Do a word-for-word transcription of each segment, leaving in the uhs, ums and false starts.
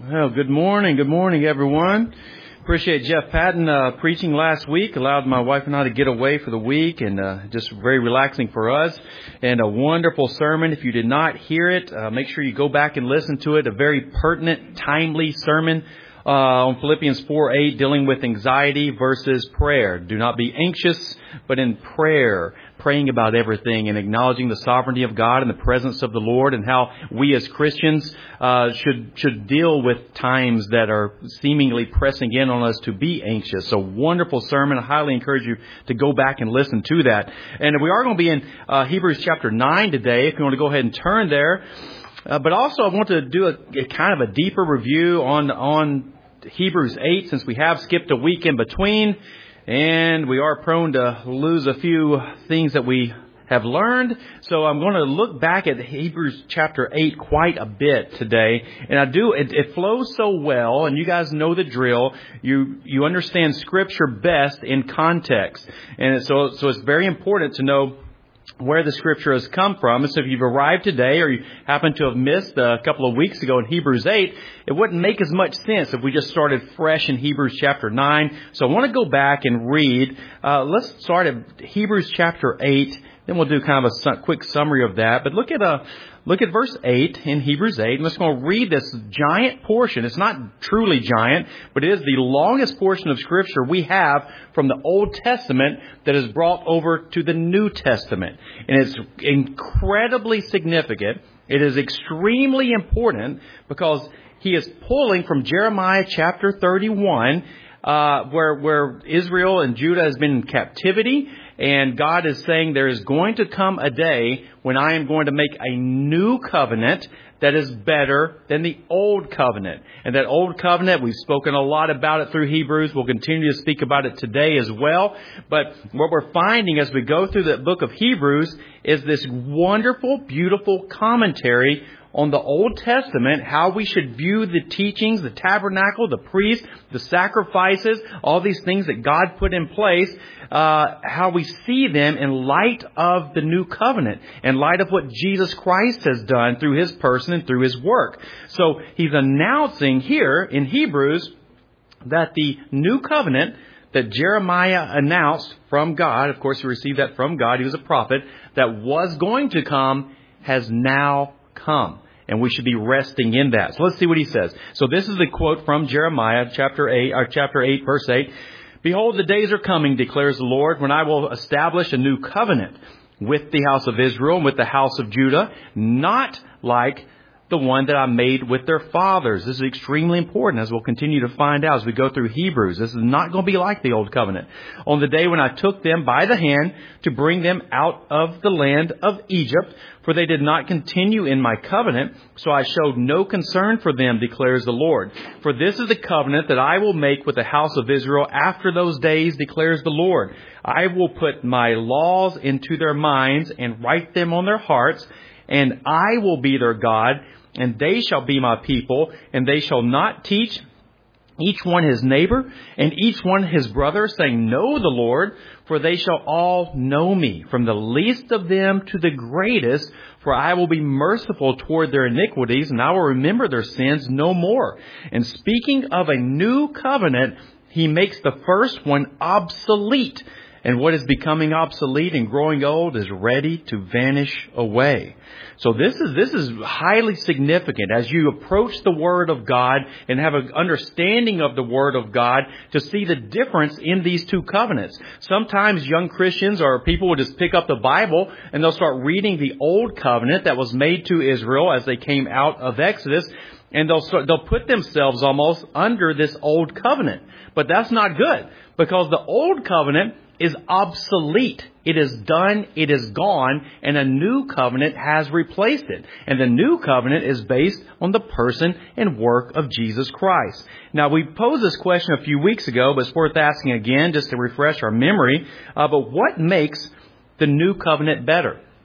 Well, good morning. Good morning, everyone. Appreciate Jeff Patton uh, preaching last week. Allowed my wife and I to get away for the week, and uh, just very relaxing for us. And a wonderful sermon. If you did not hear it, uh, make sure you go back and listen to it. A very pertinent, timely sermon uh, on Philippians four eight, dealing with anxiety versus prayer. Do not be anxious, but in prayer, praying about everything and acknowledging the sovereignty of God and the presence of the Lord, and how we as Christians uh, should should deal with times that are seemingly pressing in on us to be anxious. So wonderful sermon. I highly encourage you to go back and listen to that. And we are going to be in uh, Hebrews chapter nine today, if you want to go ahead and turn there. Uh, but also I want to do a, a kind of a deeper review on on Hebrews eight, since we have skipped a week in between. And we are prone to lose a few things that we have learned. So I'm going to look back at Hebrews chapter eight quite a bit today. And I do, it, it flows so well, and you guys know the drill. You you understand Scripture best in context. And so, so it's very important to know where the Scripture has come from. And so if you've arrived today, or you happen to have missed a couple of weeks ago in Hebrews eight, it wouldn't make as much sense if we just started fresh in Hebrews chapter nine. So I want to go back and read. Uh, let's start at Hebrews chapter eight. Then we'll do kind of a su- quick summary of that. But look at a Look at verse eight in Hebrews eight. And let's go read this giant portion. It's not truly giant, but it is the longest portion of Scripture we have from the Old Testament that is brought over to the New Testament. And it's incredibly significant. It is extremely important because he is pulling from Jeremiah chapter thirty-one, uh, where, where Israel and Judah has been in captivity. And God is saying there is going to come a day when I am going to make a new covenant that is better than the old covenant. And that old covenant, we've spoken a lot about it through Hebrews. We'll continue to speak about it today as well. But what we're finding as we go through the book of Hebrews is this wonderful, beautiful commentary on the Old Testament, how we should view the teachings, the tabernacle, the priest, the sacrifices, all these things that God put in place, uh, how we see them in light of the new covenant, in light of what Jesus Christ has done through His person and through His work. So He's announcing here in Hebrews that the new covenant that Jeremiah announced from God, of course he received that from God, he was a prophet, that was going to come, has now come. And we should be resting in that. So let's see what he says. So this is a quote from Jeremiah chapter eight, or chapter eight, verse eight. Behold, the days are coming, declares the Lord, when I will establish a new covenant with the house of Israel and with the house of Judah, not like the one that I made with their fathers. This is extremely important, as we'll continue to find out as we go through Hebrews. This is not going to be like the old covenant. On the day when I took them by the hand to bring them out of the land of Egypt, for they did not continue in my covenant, so I showed no concern for them, declares the Lord. For this is the covenant that I will make with the house of Israel after those days, declares the Lord. I will put my laws into their minds and write them on their hearts, and I will be their God, and they shall be my people, and they shall not teach each one his neighbor, and each one his brother, saying, Know the Lord, for they shall all know me, from the least of them to the greatest, for I will be merciful toward their iniquities, and I will remember their sins no more. And speaking of a new covenant, he makes the first one obsolete. And what is becoming obsolete and growing old is ready to vanish away. So this is this is highly significant as you approach the Word of God and have an understanding of the Word of God to see the difference in these two covenants. Sometimes young Christians or people will just pick up the Bible and they'll start reading the old covenant that was made to Israel as they came out of Exodus, and they'll start, they'll put themselves almost under this old covenant. But that's not good, because the old covenant is obsolete. It is done. It is gone. And a new covenant has replaced it. And the new covenant is based on the person and work of Jesus Christ. Now, we posed this question a few weeks ago, but it's worth asking again just to refresh our memory. Uh, but what makes the new covenant better?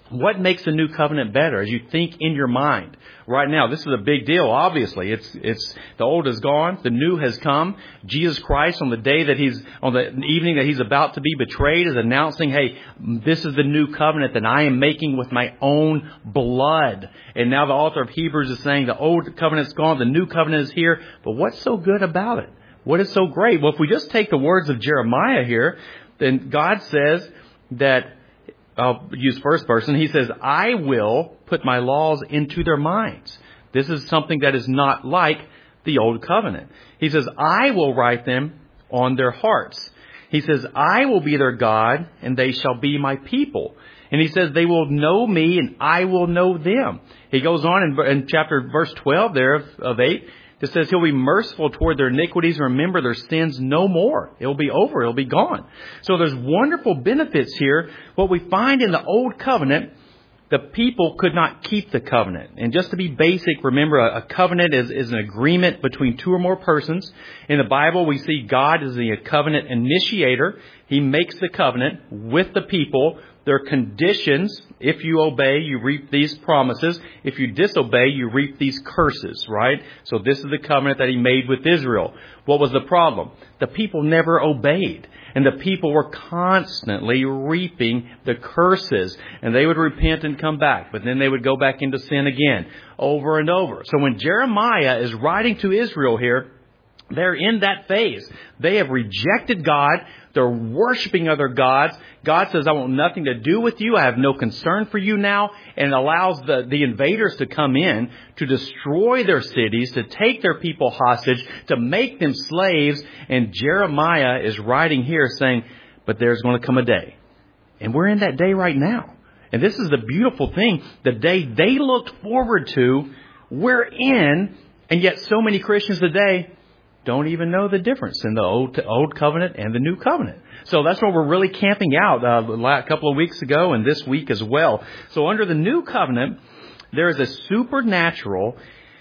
What makes the new covenant better as you think in your mind? Right now, this is a big deal, obviously. It's, it's, the old is gone, the new has come. Jesus Christ, on the day that he's, on the evening that he's about to be betrayed, is announcing, hey, this is the new covenant that I am making with my own blood. And now the author of Hebrews is saying the old covenant's gone, the new covenant is here. But what's so good about it? What is so great? Well, if we just take the words of Jeremiah here, then God says that, I'll use first person. He says, I will put my laws into their minds. This is something that is not like the old covenant. He says, I will write them on their hearts. He says, I will be their God and they shall be my people. And he says, they will know me and I will know them. He goes on in, in chapter verse twelve there of, of eight. It says he'll be merciful toward their iniquities and remember their sins no more. It'll be over. It'll be gone. So there's wonderful benefits here. What we find in the old covenant, the people could not keep the covenant. And just to be basic, remember a, a covenant is, is an agreement between two or more persons. In the Bible, we see God as the covenant initiator. He makes the covenant with the people. There are conditions. If you obey, you reap these promises. If you disobey, you reap these curses, right? So this is the covenant that he made with Israel. What was the problem? The people never obeyed. And the people were constantly reaping the curses. And they would repent and come back. But then they would go back into sin again, over and over. So when Jeremiah is writing to Israel here, they're in that phase. They have rejected God. They're worshiping other gods. God says, I want nothing to do with you. I have no concern for you now. And it allows the, the invaders to come in to destroy their cities, to take their people hostage, to make them slaves. And Jeremiah is writing here saying, but there's going to come a day. And we're in that day right now. And this is the beautiful thing. The day they looked forward to, we're in. And yet so many Christians today don't even know the difference in the old old covenant and the new covenant. So that's where we're really camping out uh, a couple of weeks ago and this week as well. So under the new covenant, there is a supernatural,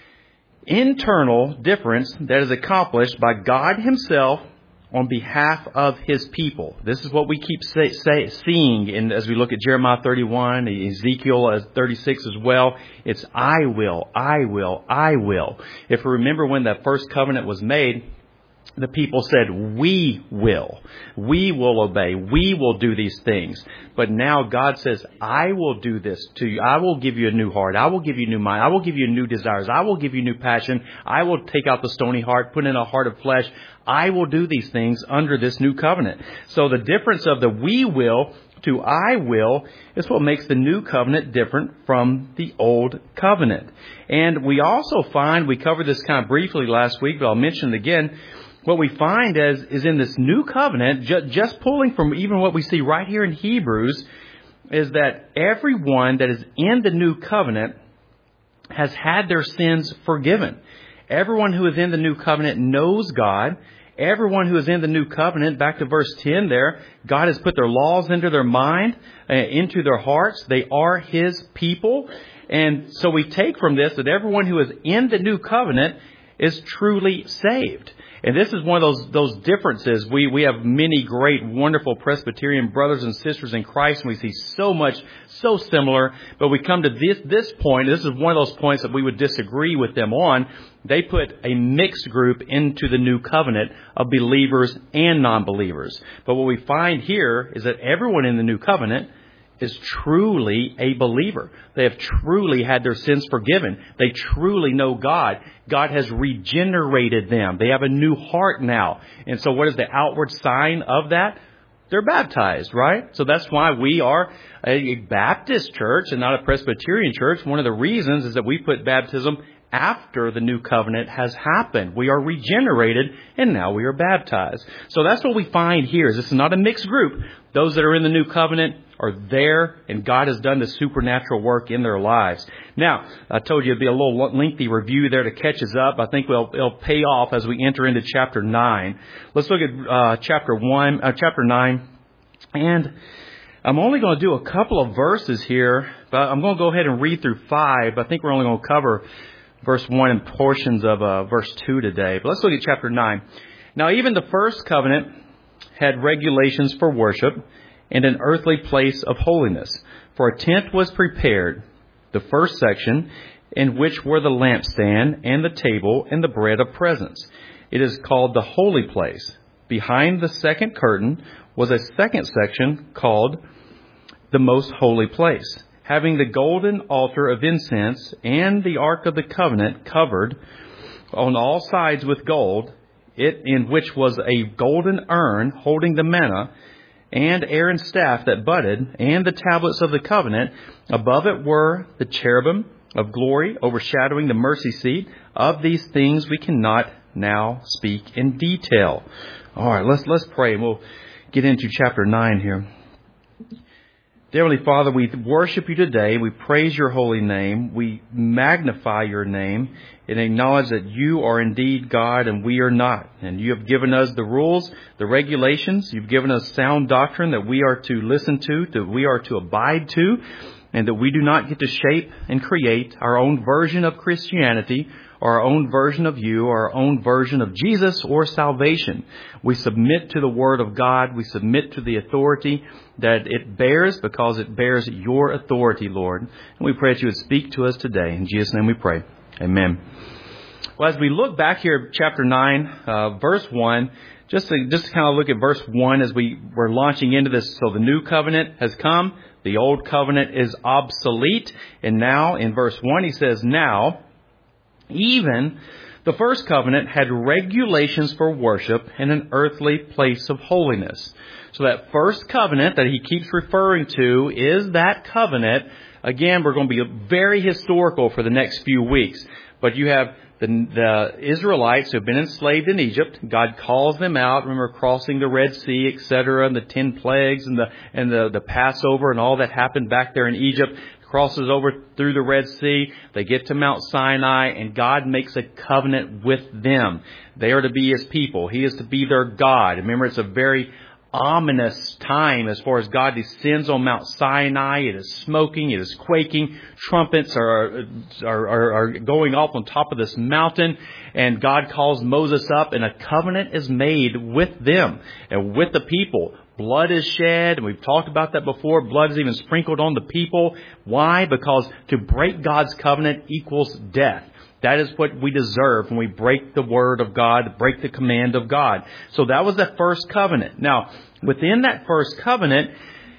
internal difference that is accomplished by God himself on behalf of his people. This is what we keep say, say, seeing in, as we look at Jeremiah thirty-one, Ezekiel thirty-six as well. It's I will, I will, I will. If we remember when that first covenant was made, the people said, we will. We will obey. We will do these things. But now God says, I will do this to you. I will give you a new heart. I will give you new mind. I will give you new desires. I will give you new passion. I will take out the stony heart, put in a heart of flesh. I will do these things under this new covenant. So the difference of the we will to I will is what makes the new covenant different from the old covenant. And we also find, we covered this kind of briefly last week, but I'll mention it again. What we find is, is in this new covenant, ju- just pulling from even what we see right here in Hebrews, is that everyone that is in the new covenant has had their sins forgiven. Everyone who is in the new covenant knows God. Everyone who is in the new covenant, back to verse ten there, God has put their laws into their mind, uh, into their hearts. They are his people. And so we take from this that everyone who is in the new covenant is truly saved. And this is one of those those differences. We we have many great, wonderful Presbyterian brothers and sisters in Christ, and we see so much, so similar. But we come to this this point. This is one of those points that we would disagree with them on. They put a mixed group into the new covenant of believers and non-believers. But what we find here is that everyone in the new covenant is truly a believer. They have truly had their sins forgiven. They truly know God. God has regenerated them. They have a new heart now. And so what is the outward sign of that? They're baptized, right? So that's why we are a Baptist church and not a Presbyterian church. One of the reasons is that we put baptism after the new covenant has happened. We are regenerated and now we are baptized. So that's what we find here. This is not a mixed group. Those that are in the new covenant are there, and God has done the supernatural work in their lives. Now, I told you it'd be a little lengthy review there to catch us up. I think we'll, it'll pay off as we enter into chapter nine. Let's look at uh, chapter one, uh, chapter nine, and I'm only going to do a couple of verses here, but I'm going to go ahead and read through five. I think we're only going to cover verse one and portions of uh, verse two today. But let's look at chapter nine. Now, even the first covenant had regulations for worship, and an earthly place of holiness. For a tent was prepared, the first section, in which were the lampstand and the table and the bread of presence. It is called the holy place. Behind the second curtain was a second section called the most holy place, having the golden altar of incense and the ark of the covenant covered on all sides with gold, it in which was a golden urn holding the manna, and Aaron's staff that budded, and the tablets of the covenant. Above it were the cherubim of glory overshadowing the mercy seat. Of these things we cannot now speak in detail. All right, let's let's pray, and we'll get into chapter nine here. Dear Heavenly Father, we worship you today. We praise your holy name. We magnify your name and acknowledge that you are indeed God and we are not. And you have given us the rules, the regulations. You've given us sound doctrine that we are to listen to, that we are to abide to, and that we do not get to shape and create our own version of Christianity, or our own version of you, or our own version of Jesus or salvation. We submit to the Word of God. We submit to the authority that it bears, because it bears your authority, Lord. And we pray that you would speak to us today. In Jesus' name we pray. Amen. Well, as we look back here at chapter nine, uh, verse one, just to, just to kind of look at verse one as we were launching into this. So the new covenant has come. The old covenant is obsolete. And now in verse one, he says, now, even the first covenant had regulations for worship in an earthly place of holiness. So that first covenant that he keeps referring to is that covenant. Again, we're going to be very historical for the next few weeks. But you have the, the Israelites who have been enslaved in Egypt. God calls them out. Remember crossing the Red Sea, et cetera, and the ten plagues and the and the, the Passover and all that happened back there in Egypt. Crosses over through the Red Sea. They get to Mount Sinai, and God makes a covenant with them. They are to be His people. He is to be their God. Remember, it's a very ominous time as far as God descends on Mount Sinai. It is smoking. It is quaking. Trumpets are, are, are, are going off on top of this mountain. And God calls Moses up, and a covenant is made with them and with the people. Blood is shed, and we've talked about that before. Blood is even sprinkled on the people. Why? Because to break God's covenant equals death. That is what we deserve when we break the word of God, break the command of God. So that was the first covenant. Now, within that first covenant,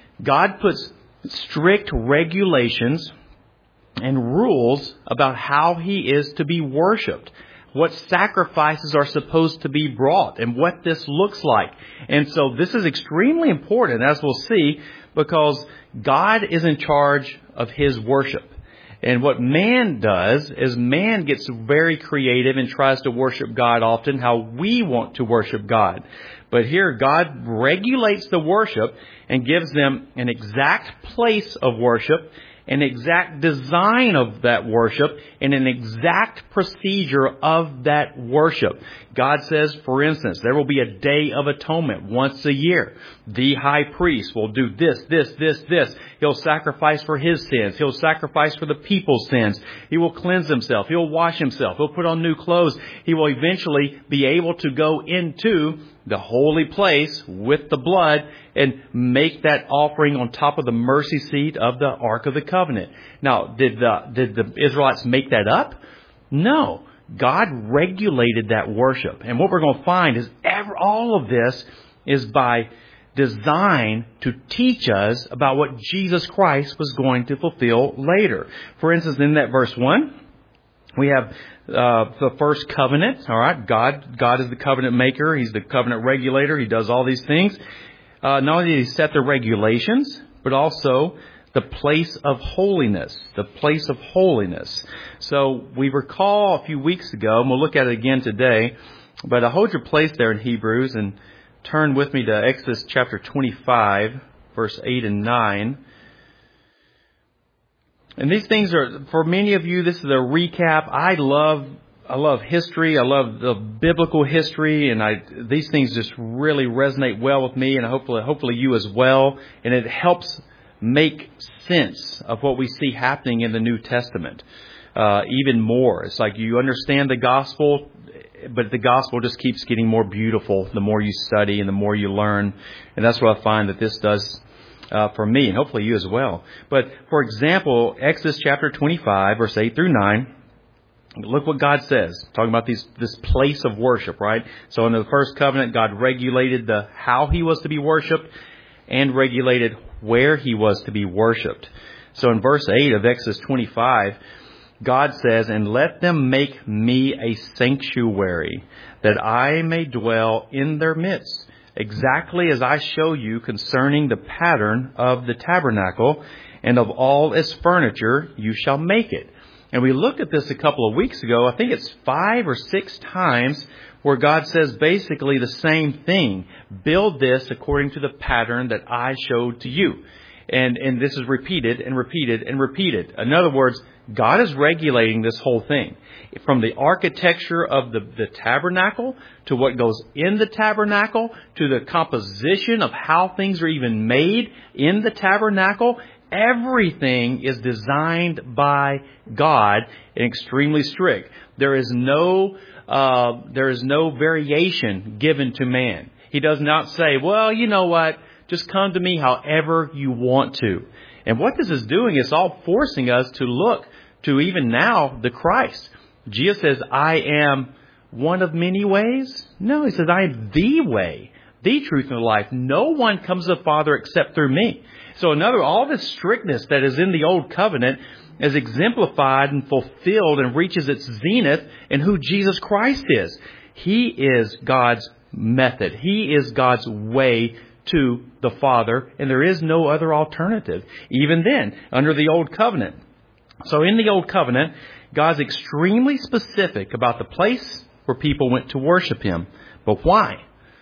God puts strict regulations and rules about how He is to be worshipped, what sacrifices are supposed to be brought, and what this looks like. And so this is extremely important, as we'll see, because God is in charge of His worship. And what man does is man gets very creative and tries to worship God often how we want to worship God. But here God regulates the worship and gives them an exact place of worship, an exact design of that worship, and an exact procedure of that worship. God says, for instance, there will be a day of atonement once a year. The high priest will do this, this, this, this. He'll sacrifice for his sins. He'll sacrifice for the people's sins. He will cleanse himself. He'll wash himself. He'll put on new clothes. He will eventually be able to go into the holy place with the blood and make that offering on top of the mercy seat of the Ark of the Covenant. Now, did the, did the Israelites make that up? No. God regulated that worship. And what we're going to find is ever, all of this is by design to teach us about what Jesus Christ was going to fulfill later. For instance, in that verse one, we have uh, the first covenant. All right, God, God is the covenant maker. He's the covenant regulator. He does all these things. Uh, not only did He set the regulations, but also the place of holiness. The place of holiness. So we recall a few weeks ago, and we'll look at it again today. But uh, hold your place there in Hebrews and turn with me to Exodus chapter twenty-five, verse eight and nine. And these things are, for many of you, this is a recap. I love, I love history. I love the biblical history, and I, these things just really resonate well with me, and hopefully, hopefully you as well. And it helps make sense of what we see happening in the New Testament, uh, even more. It's like you understand the gospel, but the gospel just keeps getting more beautiful the more you study and the more you learn. And that's what I find that this does uh, for me, and hopefully you as well. But for example, Exodus chapter twenty-five, verse eight through nine. Look what God says, talking about these, this place of worship, right? So in the first covenant, God regulated the how He was to be worshipped and regulated where He was to be worshipped. So in verse eight of Exodus twenty-five, God says, "And let them make me a sanctuary, that I may dwell in their midst, exactly as I show you concerning the pattern of the tabernacle, and of all its furniture you shall make it." And we looked at this a couple of weeks ago. I think it's five or six times where God says basically the same thing. Build this according to the pattern that I showed to you. And and this is repeated and repeated and repeated. In other words, God is regulating this whole thing. From the architecture of the, the tabernacle, to what goes in the tabernacle, to the composition of how things are even made in the tabernacle. Everything is designed by God and extremely strict. There is no uh, there is no variation given to man. He does not say, well, you know what, just come to me however you want to. And what this is doing is all forcing us to look to even now the Christ. Jesus says, I am one of many ways. No, He says, I am the way, the truth, and the life. No one comes to the Father except through me. So another, all this strictness that is in the Old Covenant is exemplified and fulfilled and reaches its zenith in who Jesus Christ is. He is God's method. He is God's way to the Father, and there is no other alternative, even then, under the Old Covenant. So in the Old Covenant, God's extremely specific about the place where people went to worship Him. But why?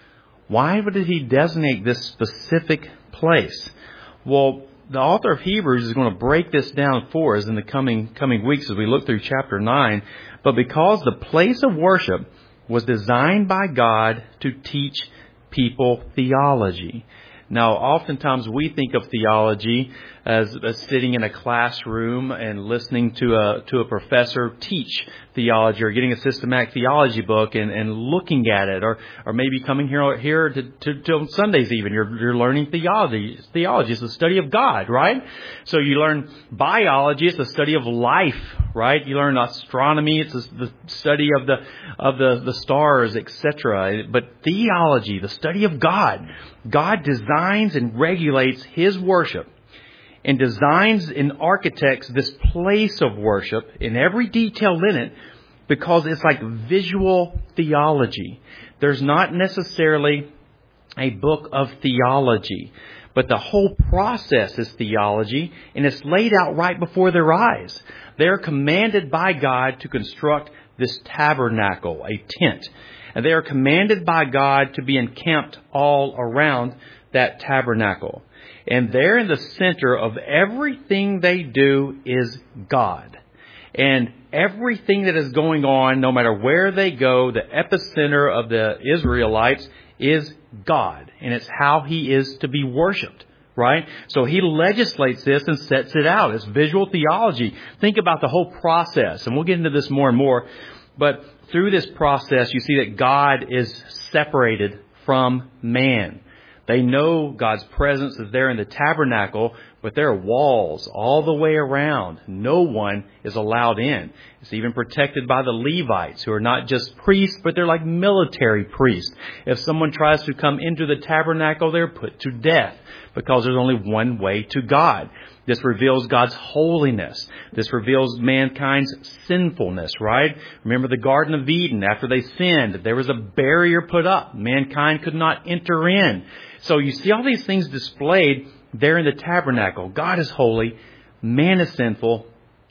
Why did He designate this specific place? Well, the author of Hebrews is going to break this down for us in the coming coming weeks as we look through chapter nine. But because the place of worship was designed by God to teach people theology. Now, oftentimes we think of theology as, as sitting in a classroom and listening to a to a professor teach theology, or getting a systematic theology book and, and looking at it, or or maybe coming here here to, to, to on Sundays even. You're you're learning theology. Theology is the study of God, right? So you learn biology, it's the study of life, right? You learn astronomy, it's the study of the of the, the stars, et cetera. But theology, the study of God, God designs and regulates His worship, and designs and architects this place of worship in every detail in it, because it's like visual theology. There's not necessarily a book of theology, but the whole process is theology, and it's laid out right before their eyes. They're commanded by God to construct this tabernacle, a tent. And they are commanded by God to be encamped all around that tabernacle. And there in the center of everything they do is God. And everything that is going on, no matter where they go, the epicenter of the Israelites is God. And it's how He is to be worshipped, right? So He legislates this and sets it out. It's visual theology. Think about the whole process. And we'll get into this more and more. But through this process, you see that God is separated from man. They know God's presence is there in the tabernacle, but there are walls all the way around. No one is allowed in. It's even protected by the Levites, who are not just priests, but they're like military priests. If someone tries to come into the tabernacle, they're put to death, because there's only one way to God. This reveals God's holiness. This reveals mankind's sinfulness, right? Remember the Garden of Eden. After they sinned, there was a barrier put up. Mankind could not enter in. So you see all these things displayed there in the tabernacle. God is holy. Man is sinful.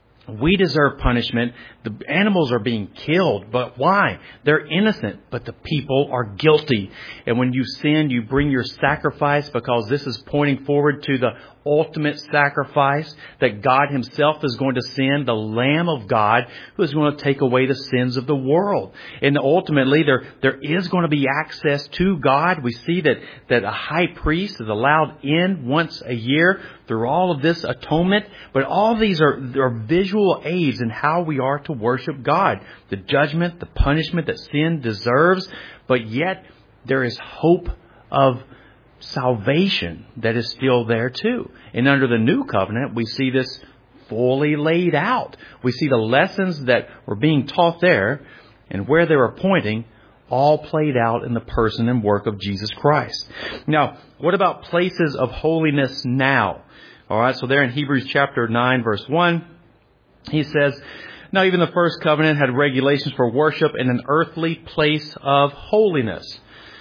We deserve punishment. The animals are being killed. But why? They're innocent, but the people are guilty. And when you sin, you bring your sacrifice, because this is pointing forward to the ultimate sacrifice that God Himself is going to send, the Lamb of God, who is going to take away the sins of the world. And ultimately, there there is going to be access to God. We see that, that a high priest is allowed in once a year through all of this atonement. But all these are, are visual aids in how we are to worship God. The judgment, the punishment that sin deserves. But yet, there is hope of salvation that is still there too. And under the new covenant, we see this fully laid out. We see the lessons that were being taught there and where they were pointing all played out in the person and work of Jesus Christ. Now, what about places of holiness now? All right, so there in Hebrews chapter nine, verse one, he says, now even the first covenant had regulations for worship in an earthly place of holiness.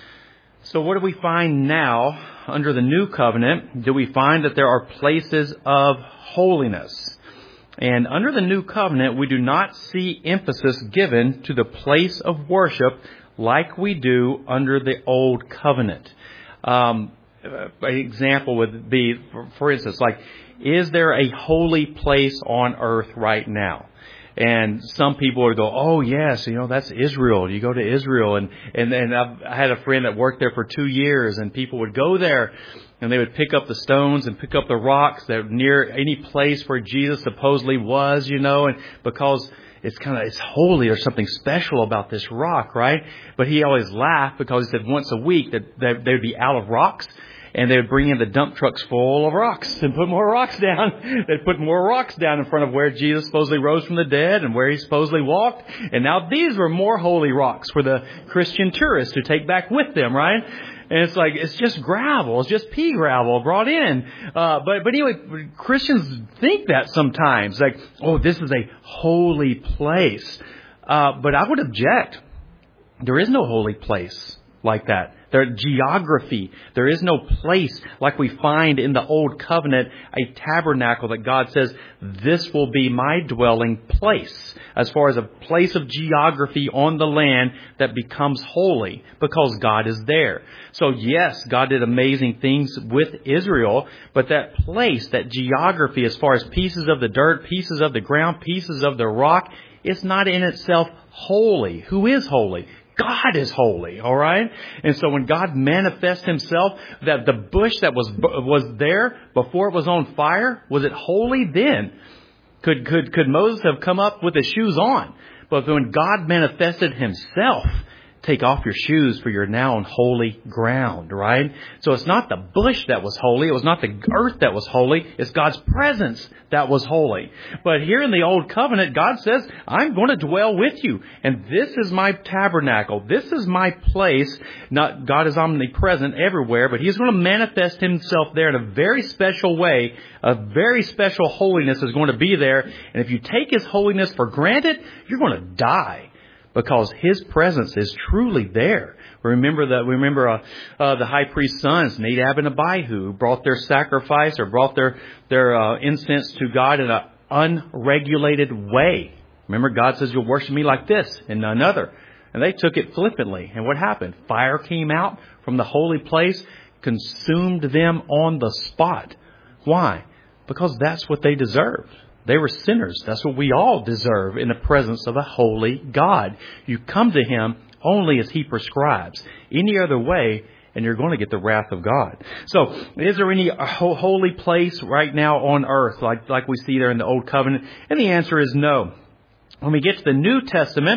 So what do we find now under the new covenant? Do we find that there are places of holiness? And under the new covenant, we do not see emphasis given to the place of worship like we do under the old covenant. Um, an example would be, for, for instance, like, is there a holy place on earth right now? And some people would go, oh, yes, you know, that's Israel. You go to Israel. And, and, and I've, I had a friend that worked there for two years, and people would go there and they would pick up the stones and pick up the rocks that near any place where Jesus supposedly was, you know, and because it's kind of, it's holy or something special about this rock, right? But he always laughed because he said once a week that they, they would be out of rocks. And they would bring in the dump trucks full of rocks and put more rocks down. They'd put more rocks down in front of where Jesus supposedly rose from the dead and where he supposedly walked. And now these were more holy rocks for the Christian tourists to take back with them, right? And it's like, it's just gravel. It's just pea gravel brought in. Uh, but, but anyway, Christians think that sometimes. Like, oh, this is a holy place. Uh, but I would object. There is no holy place like that. There, geography. There is no place like we find in the Old Covenant, a tabernacle that God says, this will be my dwelling place. As far as a place of geography on the land that becomes holy because God is there. So yes, God did amazing things with Israel, but that place, that geography, as far as pieces of the dirt, pieces of the ground, pieces of the rock, it's not in itself holy. Who is holy? God is holy, all right? And so when God manifests himself, that the bush that was was there before it was on fire, was it holy then? Could could could Moses have come up with his shoes on? But when God manifested himself, take off your shoes for you're now on holy ground, right? So it's not the bush that was holy. It was not the earth that was holy. It's God's presence that was holy. But here in the Old Covenant, God says, I'm going to dwell with you. And this is my tabernacle. This is my place. Not God is omnipresent everywhere, but he's going to manifest himself there in a very special way. A very special holiness is going to be there. And if you take his holiness for granted, you're going to die. Because his presence is truly there. Remember that. Remember uh, uh, the high priest's sons, Nadab and Abihu, who brought their sacrifice or brought their their uh, incense to God in an unregulated way. Remember, God says, "You'll worship me like this and none other." And they took it flippantly. And what happened? Fire came out from the holy place, consumed them on the spot. Why? Because that's what they deserved. They were sinners. That's what we all deserve in the presence of a holy God. You come to him only as he prescribes. Any other way, and you're going to get the wrath of God. So, is there any holy place right now on earth like, like we see there in the Old Covenant? And the answer is no. When we get to the New Testament,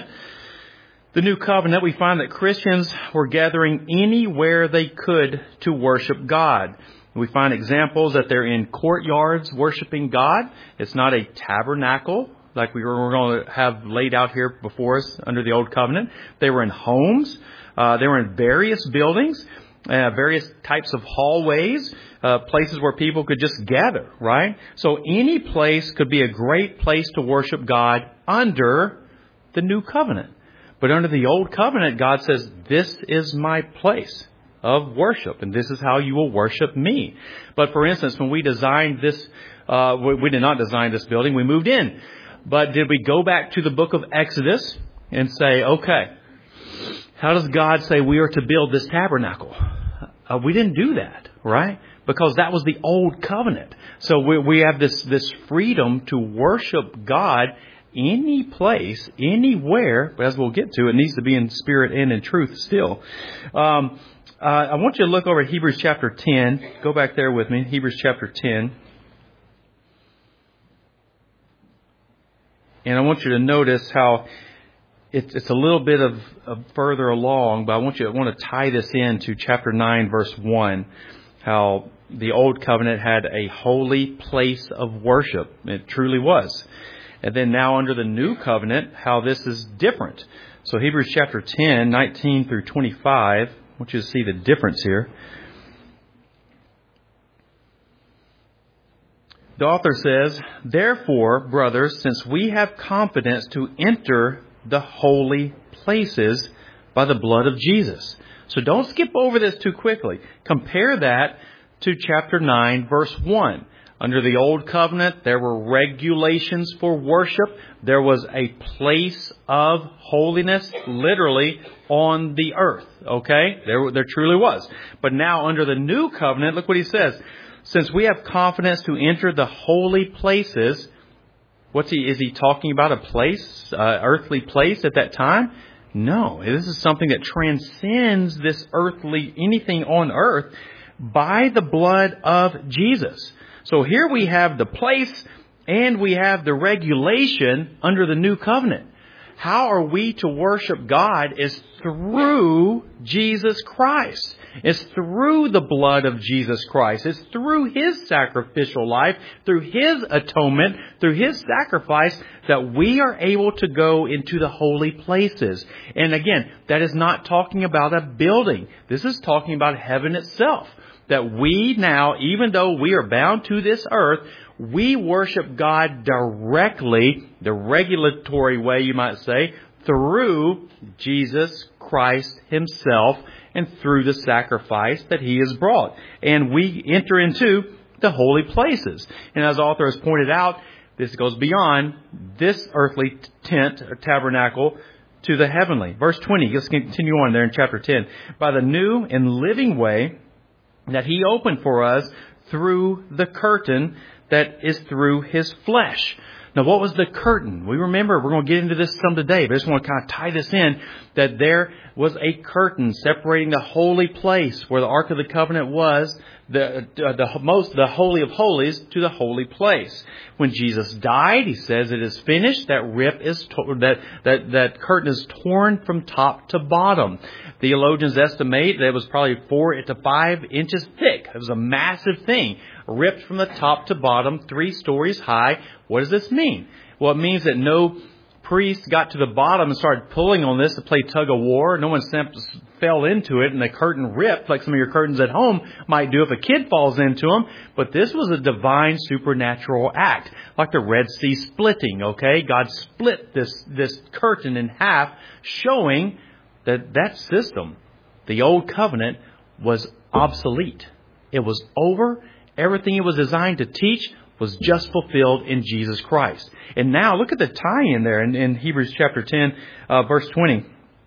the New Covenant, we find that Christians were gathering anywhere they could to worship God. We find examples that they're in courtyards worshiping God. It's not a tabernacle like we were going to have laid out here before us under the Old Covenant. They were in homes. Uh, they were in various buildings, uh, various types of hallways, uh, places where people could just gather, right? So any place could be a great place to worship God under the New Covenant. But under the Old Covenant, God says, this is my place of worship, and this is how you will worship me. But for instance, when we designed this, uh, we, we did not design this building, we moved in. But did we go back to the book of Exodus and say, okay, how does God say we are to build this tabernacle? Uh, we didn't do that, right? Because that was the Old Covenant. So we, we have this, this freedom to worship God any place, anywhere, but as we'll get to, it needs to be in spirit and in truth still. Um, Uh, I want you to look over at Hebrews chapter ten. Go back there with me. Hebrews chapter ten. And I want you to notice how it's, it's a little bit of, of further along, but I want you I want to tie this into chapter nine, verse one, how the old covenant had a holy place of worship. It truly was. And then now under the new covenant, how this is different. So Hebrews chapter ten, nineteen through twenty-five, I want you to see the difference here. The author says, "Therefore, brothers, since we have confidence to enter the holy places by the blood of Jesus." So don't skip over this too quickly. Compare that to chapter nine, verse one. Under the old covenant, there were regulations for worship. There was a place of holiness, literally, on the earth. Okay? There, there truly was. But now under the new covenant, look what he says. Since we have confidence to enter the holy places, what's he, is he talking about a place, uh, earthly place at that time? No, this is something that transcends this earthly, anything on earth, by the blood of Jesus. So here we have the place and we have the regulation under the new covenant. How are we to worship God is through Jesus Christ. It's through the blood of Jesus Christ. It's through His sacrificial life, through His atonement, through His sacrifice that we are able to go into the holy places. And again, that is not talking about a building. This is talking about heaven itself. That we now, even though we are bound to this earth, we worship God directly, the regulatory way you might say, through Jesus Christ Himself and through the sacrifice that He has brought. And we enter into the holy places. And as the author has pointed out, this goes beyond this earthly tent or tabernacle to the heavenly. Verse twenty, let's continue on there in chapter ten. By the new and living way that He opened for us through the curtain that is through His flesh. Now, what was the curtain? We remember, we're going to get into this some today, but I just want to kind of tie this in, that there was a curtain separating the holy place where the Ark of the Covenant was, the, uh, the most, the Holy of Holies, to the holy place. When Jesus died, He says it is finished. That rip is, to- that, that, that curtain is torn from top to bottom. Theologians estimate that it was probably four to five inches thick. It was a massive thing, ripped from the top to bottom, three stories high. What does this mean? Well, it means that no priest got to the bottom and started pulling on this to play tug of war. No one fell into it and the curtain ripped like some of your curtains at home might do if a kid falls into them. But this was a divine supernatural act, like the Red Sea splitting, okay? God split this, this curtain in half, showing that that system, the old covenant, was obsolete. It was over. Everything it was designed to teach was just fulfilled in Jesus Christ. And now look at the tie-in there in, in Hebrews chapter ten, uh, verse twenty.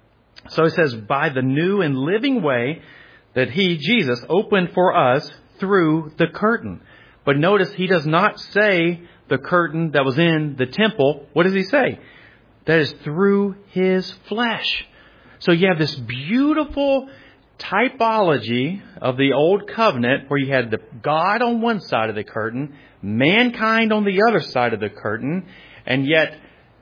So it says, by the new and living way that He, Jesus, opened for us through the curtain. But notice He does not say the curtain that was in the temple. What does He say? That is through His flesh. So you have this beautiful typology of the old covenant where you had the God on one side of the curtain, mankind on the other side of the curtain, and yet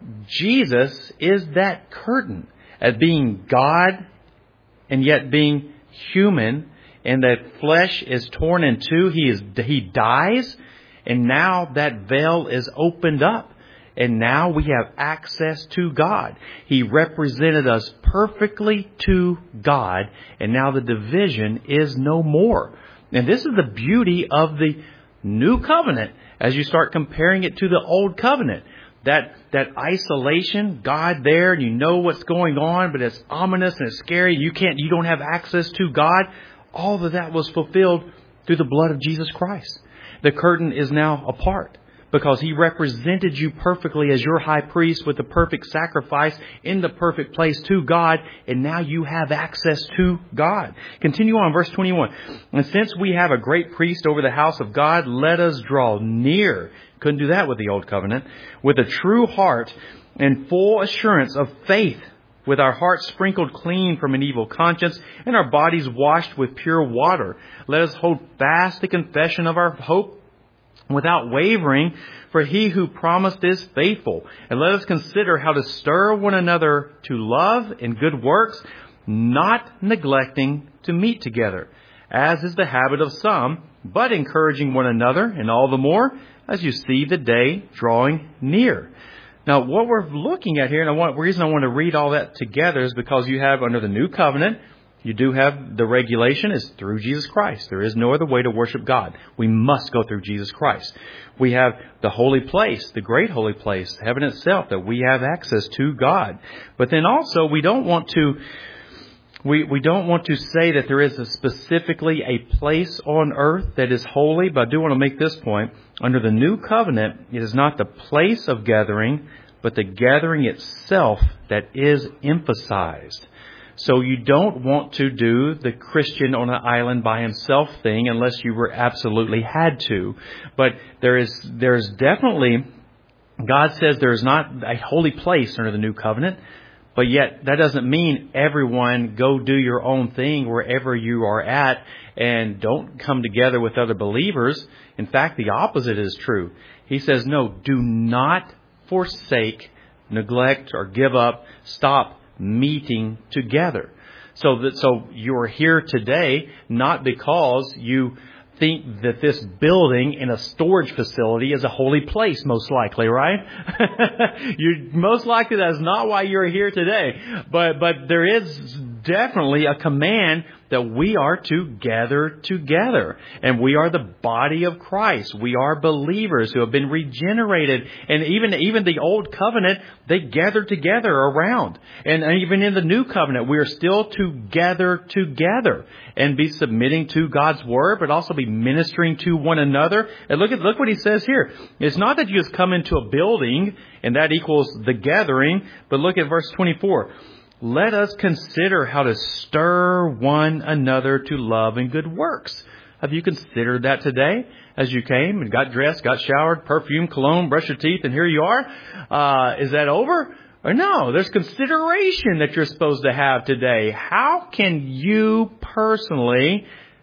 Jesus is that curtain as being God and yet being human, and that flesh is torn in two. He is he dies, and now that veil is opened up. And now we have access to God. He represented us perfectly to God. And now the division is no more. And this is the beauty of the new covenant as you start comparing it to the old covenant. That that isolation, God there, and you know what's going on, but it's ominous and it's scary. You can't, you don't have access to God. All of that was fulfilled through the blood of Jesus Christ. The curtain is now apart, because He represented you perfectly as your high priest with the perfect sacrifice in the perfect place to God. And now you have access to God. Continue on, verse twenty-one. And since we have a great priest over the house of God, let us draw near. Couldn't do that with the old covenant. With a true heart and full assurance of faith, with our hearts sprinkled clean from an evil conscience and our bodies washed with pure water. Let us hold fast the confession of our hope without wavering, for he who promised is faithful. And let us consider how to stir one another to love and good works, not neglecting to meet together, as is the habit of some, but encouraging one another, and all the more as you see the day drawing near. Now, what we're looking at here, and I want, the reason I want to read all that together is because you have under the new covenant, you do have the regulation is through Jesus Christ. There is no other way to worship God. We must go through Jesus Christ. We have the holy place, the great holy place, heaven itself, that we have access to God. But then also, we don't want to We we don't want to say that there is a specifically a place on earth that is holy, but I do want to make this point. Under the new covenant, it is not the place of gathering, but the gathering itself that is emphasized. So you don't want to do the Christian on an island by himself thing unless you were absolutely had to. But there is there is definitely, God says there is not a holy place under the new covenant. But yet, that doesn't mean everyone go do your own thing wherever you are at and don't come together with other believers. In fact, the opposite is true. He says, no, do not forsake, neglect, or give up, stop meeting together. So that so you're here today not because you think that this building in a storage facility is a holy place, most likely, right? you most likely that is not why you're here today. But but there is definitely a command that we are to gather together. And we are the body of Christ. We are believers who have been regenerated. And even, even the old covenant, they gathered together around. And even in the new covenant, we are still to gather together and be submitting to God's word, but also be ministering to one another. And look at, look what he says here. It's not that you just come into a building and that equals the gathering, but look at verse twenty-four. Let us consider how to stir one another to love and good works. Have you considered that today as you came and got dressed, got showered, perfume, cologne, brushed your teeth, and here you are? Uh, is that over? Or no, there's consideration that you're supposed to have today. How can you personally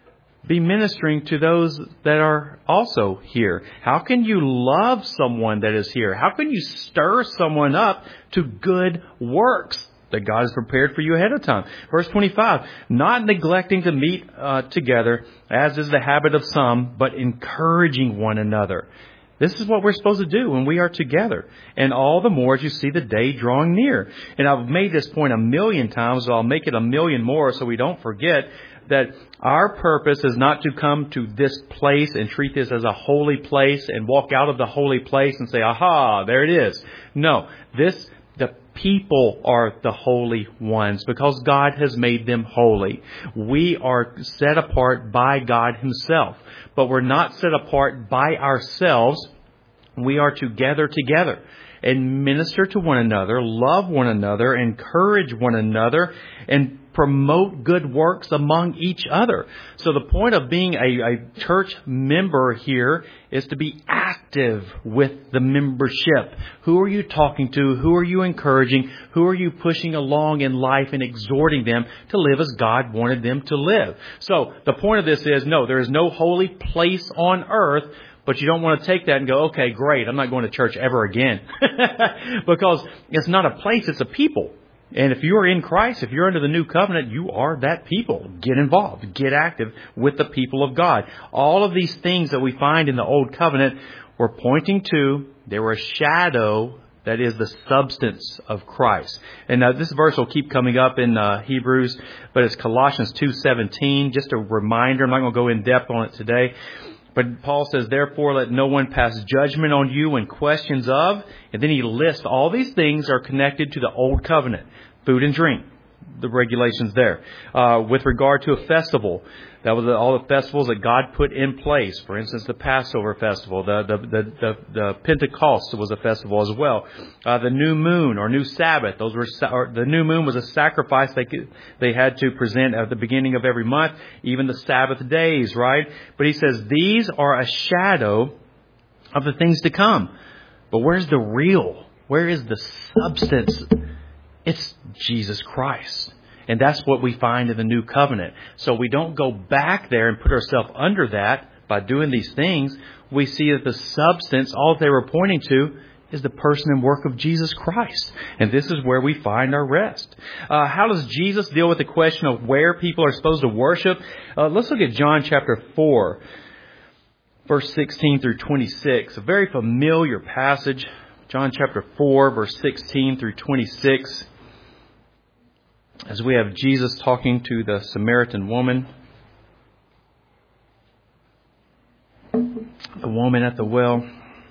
be ministering to those that are also here? How can you love someone that is here? How can you stir someone up to good works that God has prepared for you ahead of time? Verse twenty-five, not neglecting to meet uh, together, as is the habit of some, but encouraging one another. This is what we're supposed to do when we are together. And all the more as you see the day drawing near. And I've made this point a million times, so I'll make it a million more so we don't forget that our purpose is not to come to this place and treat this as a holy place and walk out of the holy place and say, aha, there it is. No, this the people are the holy ones because God has made them holy. We are set apart by God himself, but we're not set apart by ourselves. We are to gather together and minister to one another, love one another, encourage one another, and promote good works among each other. So the point of being a, a church member here is to be active with the membership. Who are you talking to? Who are you encouraging? Who are you pushing along in life and exhorting them to live as God wanted them to live? So the point of this is, no, there is no holy place on earth. But you don't want to take that and go, okay, great, I'm not going to church ever again. Because it's not a place, it's a people. And if you are in Christ, if you're under the new covenant, you are that people. Get involved. Get active with the people of God. All of these things that we find in the old covenant were pointing to, they were a shadow that is the substance of Christ. And uh, this verse will keep coming up in uh, Hebrews, but it's Colossians two seventeen. Just a reminder, I'm not going to go in depth on it today. But Paul says, therefore, let no one pass judgment on you in questions of, and then he lists all these things are connected to the old covenant, food and drink, the regulations there. Uh, with regard to a festival, that was all the festivals that God put in place. For instance, the Passover festival, the the the, the, the Pentecost was a festival as well. Uh, the new moon or new Sabbath, those were or the new moon was a sacrifice they could, they had to present at the beginning of every month. Even the Sabbath days, right? But he says these are a shadow of the things to come. But where's the real? Where is the substance? It's Jesus Christ. And that's what we find in the new covenant. So we don't go back there and put ourselves under that, by doing these things, we see that the substance, all they were pointing to, is the person and work of Jesus Christ. And this is where we find our rest. Uh, how does Jesus deal with the question of where people are supposed to worship? Uh, let's look at John chapter four, verse sixteen through twenty-six. A very familiar passage. John chapter four, verse sixteen through twenty-six. As we have Jesus talking to the Samaritan woman. The woman at the well.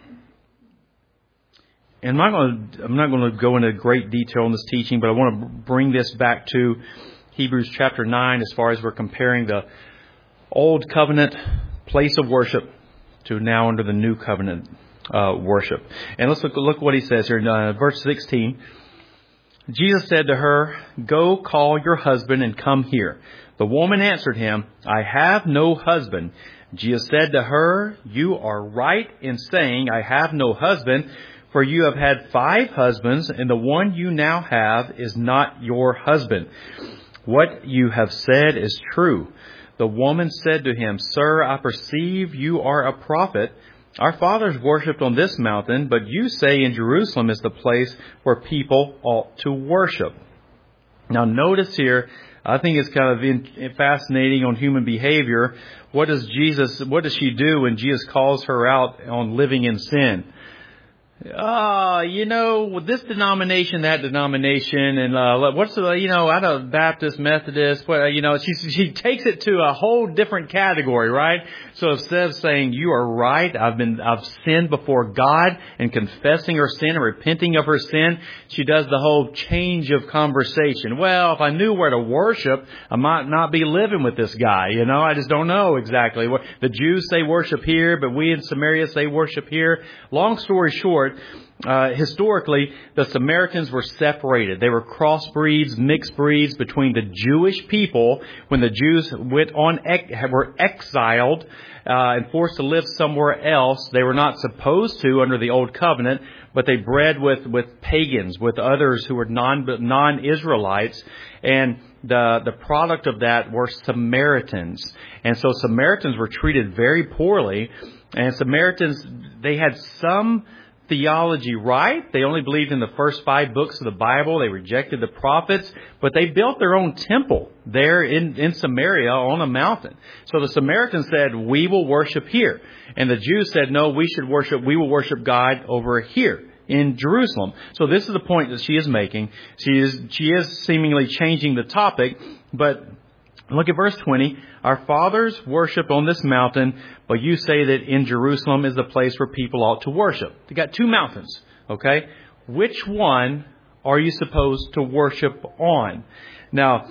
And I'm not going to, I'm not going to go into great detail on this teaching, but I want to bring this back to Hebrews chapter nine as far as we're comparing the old covenant place of worship to now under the new covenant uh, worship. And let's look, look what he says here in uh, verse sixteen. Jesus said to her, "Go call your husband and come here." The woman answered him, "I have no husband." Jesus said to her, "You are right in saying, 'I have no husband,' for you have had five husbands, and the one you now have is not your husband. What you have said is true." The woman said to him, "Sir, I perceive you are a prophet. Our fathers worshipped on this mountain, but you say in Jerusalem is the place where people ought to worship." Now notice here, I think it's kind of in, fascinating on human behavior. What does Jesus, what does she do when Jesus calls her out on living in sin? Ah, uh, you know, this denomination, that denomination, and uh, what's the, you know, out of Baptist, Methodist, well, you know, she she takes it to a whole different category, right? So instead of saying, "You are right, I've been, I've sinned before God," and confessing her sin and repenting of her sin, she does the whole change of conversation. Well, if I knew where to worship, I might not be living with this guy. You know, I just don't know exactly. The Jews say worship here, but we in Samaria say worship here. Long story short, Uh, historically, the Samaritans were separated. They were crossbreeds, mixed breeds between the Jewish people. When the Jews went on, were exiled uh, and forced to live somewhere else, they were not supposed to under the Old Covenant, but they bred with, with pagans, with others who were non, non-Israelites. And the, the product of that were Samaritans. And so Samaritans were treated very poorly. And Samaritans, they had some theology right. They only believed in the first five books of the Bible. They rejected the prophets, but they built their own temple there in, in Samaria on a mountain. So the Samaritans said, "We will worship here." And the Jews said, "No, we should worship, we will worship God over here in Jerusalem." So this is the point that she is making. She is, she is seemingly changing the topic, but look at verse twenty. "Our fathers worshipped on this mountain, but you say that in Jerusalem is the place where people ought to worship." You got two mountains, okay? Which one are you supposed to worship on? Now,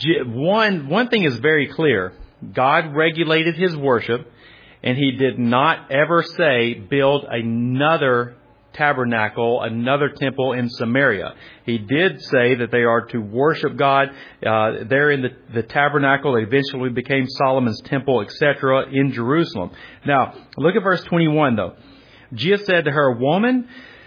one, one thing is very clear. God regulated his worship, and he did not ever say build another tabernacle, another temple in Samaria. He did say that they are to worship God uh, there in the, the tabernacle that eventually became Solomon's temple, et cetera, in Jerusalem. Now, look at verse twenty-one, though. Jesus said to her, "Woman,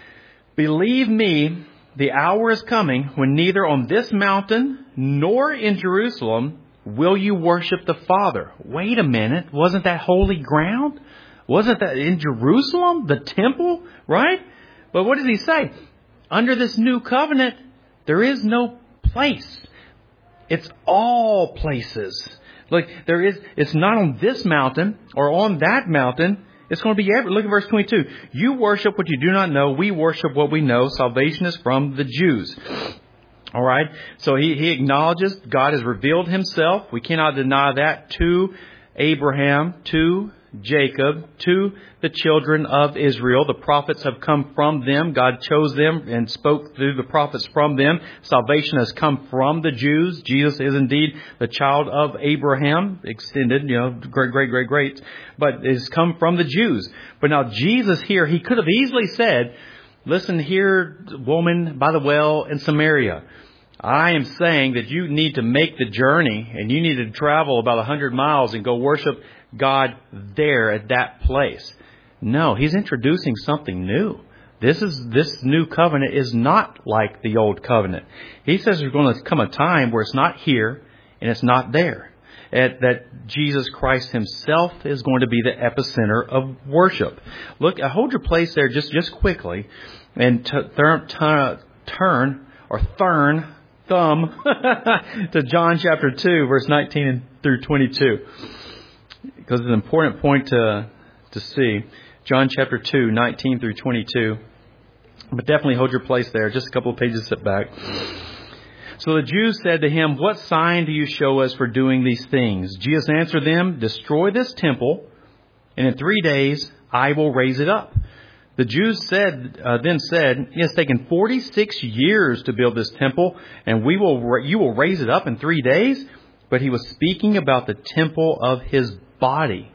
believe me, the hour is coming when neither on this mountain nor in Jerusalem will you worship the Father." Wait a minute. Wasn't that holy ground? Wasn't that in Jerusalem, the temple, right? But what does he say? Under this new covenant, there is no place. It's all places. Like there is, it's not on this mountain or on that mountain. It's going to be every. Look at verse twenty-two. "You worship what you do not know. We worship what we know. Salvation is from the Jews." All right. So he, he acknowledges God has revealed himself. We cannot deny that to Abraham, to Jacob, to the children of Israel. The prophets have come from them. God chose them and spoke through the prophets from them. Salvation has come from the Jews. Jesus is indeed the child of Abraham, extended, you know, great, great, great, great, but it's come from the Jews. But now Jesus here, he could have easily said, "Listen here, woman by the well in Samaria. I am saying that you need to make the journey and you need to travel about a hundred miles and go worship God there at that place." No, he's introducing something new. This is, this new covenant is not like the old covenant. He says there's going to come a time where it's not here and it's not there. at that Jesus Christ himself is going to be the epicenter of worship. Look, hold your place there just, just quickly and t- th- t- turn or thurn, thumb to John chapter two, verse nineteen through twenty-two. Because it's an important point to, to see. John chapter two, nineteen through twenty-two. But definitely hold your place there. Just a couple of pages sit back. So the Jews said to him, "What sign do you show us for doing these things?" Jesus answered them, "Destroy this temple, and in three days I will raise it up." The Jews said, uh, then said, "It has taken forty-six years to build this temple, and we will, you will raise it up in three days?" But he was speaking about the temple of his body.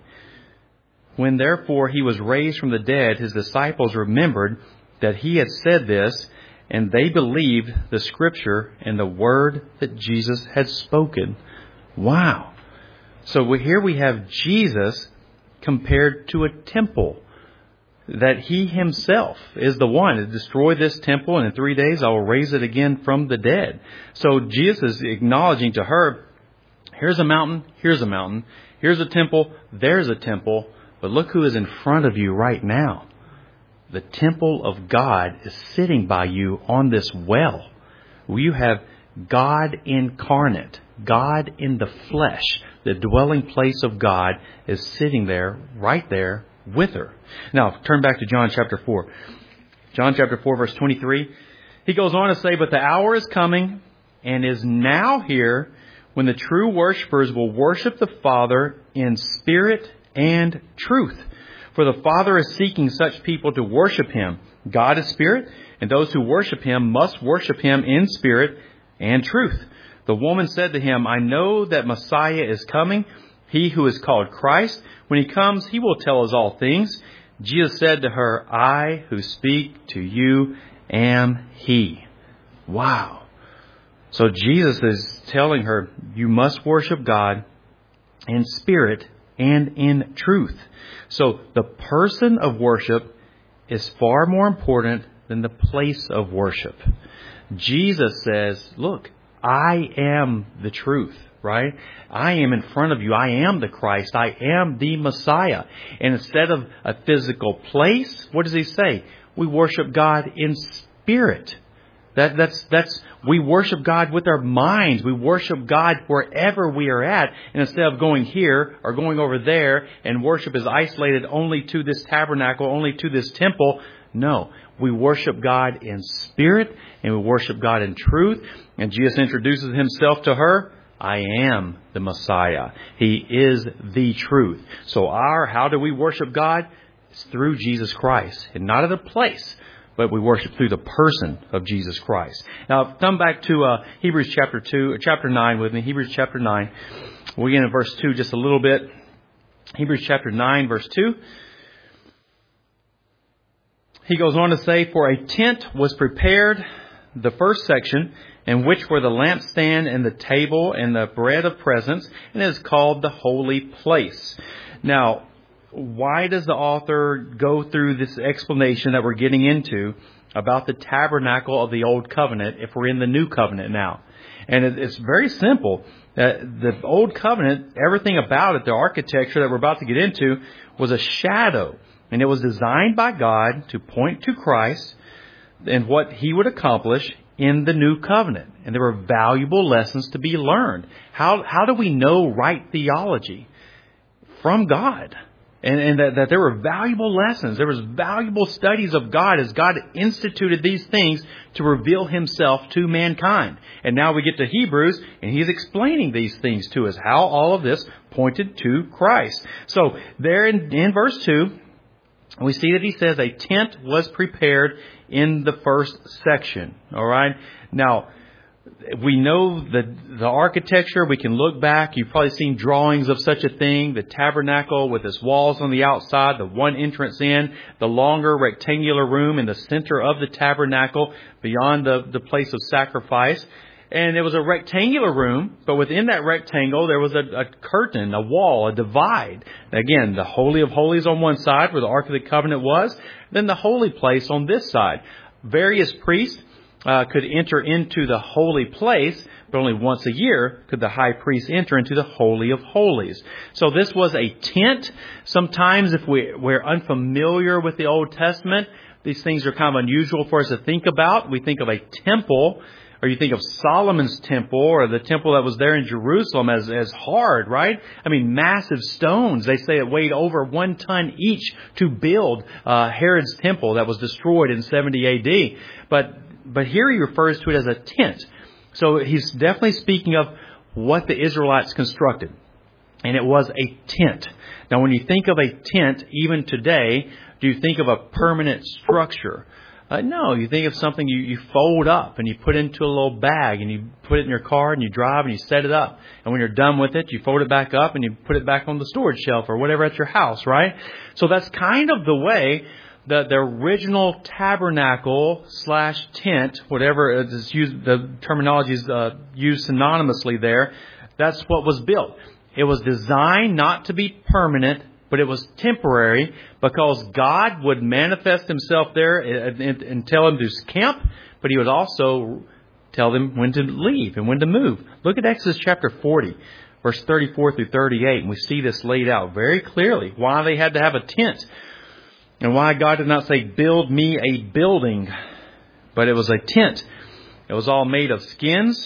When therefore he was raised from the dead, his disciples remembered that he had said this, and they believed the scripture and the word that Jesus had spoken. Wow. So we, here we have Jesus compared to a temple. That he himself is the one to destroy this temple, and in three days I will raise it again from the dead. So Jesus is acknowledging to her, here's a mountain, here's a mountain, here's a temple, there's a temple, but look who is in front of you right now. The temple of God is sitting by you on this well. You have God incarnate, God in the flesh. The dwelling place of God is sitting there, right there with her. Now, turn back to John chapter four. John chapter four, verse twenty-three. He goes on to say, "But the hour is coming and is now here when the true worshipers will worship the Father in spirit and truth. For the Father is seeking such people to worship Him. God is spirit, and those who worship Him must worship Him in spirit and truth." The woman said to him, "I know that Messiah is coming, He who is called Christ. When He comes, He will tell us all things." Jesus said to her, "I who speak to you am He." Wow. So Jesus is telling her, you must worship God in spirit and in truth. So the person of worship is far more important than the place of worship. Jesus says, look, I am the truth, right? I am in front of you. I am the Christ. I am the Messiah. And instead of a physical place, what does He say? We worship God in spirit. That, that's, that's, we worship God with our minds. We worship God wherever we are at. And instead of going here or going over there and worship is isolated only to this tabernacle, only to this temple. No, we worship God in spirit and we worship God in truth. And Jesus introduces Himself to her. I am the Messiah. He is the truth. So our, how do we worship God? It's through Jesus Christ and not at a place. But we worship through the person of Jesus Christ. Now, come back to uh, Hebrews chapter two, or chapter nine with me. Hebrews chapter nine. We'll begin in verse two just a little bit. Hebrews chapter nine, verse two. He goes on to say, "For a tent was prepared," the first section, "in which were the lampstand and the table and the bread of presence, and it is called the holy place." Now, why does the author go through this explanation that we're getting into about the tabernacle of the Old Covenant if we're in the New Covenant now? And it's very simple. Uh, the Old Covenant, everything about it, the architecture that we're about to get into, was a shadow. And it was designed by God to point to Christ and what He would accomplish in the New Covenant. And there were valuable lessons to be learned. How, how do we know right theology? From God. And, and that, that there were valuable lessons. There was valuable studies of God as God instituted these things to reveal Himself to mankind. And now we get to Hebrews and He's explaining these things to us. How all of this pointed to Christ. So there in, in verse two, we see that he says a tent was prepared in the first section. All right. Now, we know the, the architecture. We can look back. You've probably seen drawings of such a thing. The tabernacle with its walls on the outside, the one entrance in, the longer rectangular room in the center of the tabernacle beyond the, the place of sacrifice. And it was a rectangular room, but within that rectangle, there was a, a curtain, a wall, a divide. Again, the Holy of Holies on one side where the Ark of the Covenant was, then the holy place on this side. Various priests uh, could enter into the holy place, but only once a year could the high priest enter into the Holy of Holies. So this was a tent. Sometimes if we, we're unfamiliar with the Old Testament, these things are kind of unusual for us to think about. We think of a temple, or you think of Solomon's temple, or the temple that was there in Jerusalem as, as hard, right? I mean, massive stones. They say it weighed over one ton each to build uh, Herod's temple that was destroyed in seventy A D. But, but here he refers to it as a tent. So he's definitely speaking of what the Israelites constructed. And it was a tent. Now, when you think of a tent, even today, do you think of a permanent structure? Uh, no, you think of something you, you fold up and you put into a little bag and you put it in your car and you drive and you set it up. And when you're done with it, you fold it back up and you put it back on the storage shelf or whatever at your house, right? So that's kind of the way the, the original tabernacle slash tent, whatever is used, the terminology is uh, used synonymously there, that's what was built. It was designed not to be permanent, but it was temporary because God would manifest Himself there and, and, and tell them to camp, but He would also tell them when to leave and when to move. Look at Exodus chapter forty, verse thirty-four through thirty-eight, and we see this laid out very clearly, why they had to have a tent and why God did not say, build me a building, but it was a tent. It was all made of skins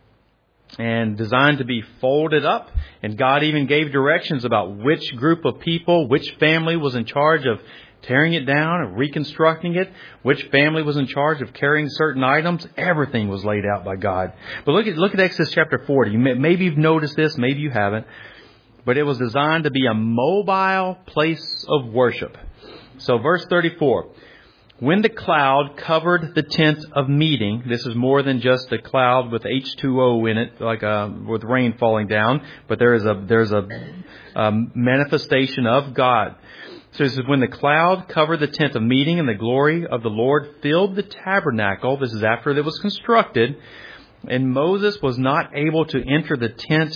and designed to be folded up. And God even gave directions about which group of people, which family was in charge of tearing it down and reconstructing it, which family was in charge of carrying certain items. Everything was laid out by God. But look at look at Exodus chapter forty. Maybe you've noticed this, maybe you haven't. But it was designed to be a mobile place of worship. So verse thirty-four. When the cloud covered the tent of meeting, this is more than just a cloud with H two O in it, like a, with rain falling down, but there is a there's a, a manifestation of God. So this is when the cloud covered the tent of meeting and the glory of the Lord filled the tabernacle. This is after it was constructed, and Moses was not able to enter the tent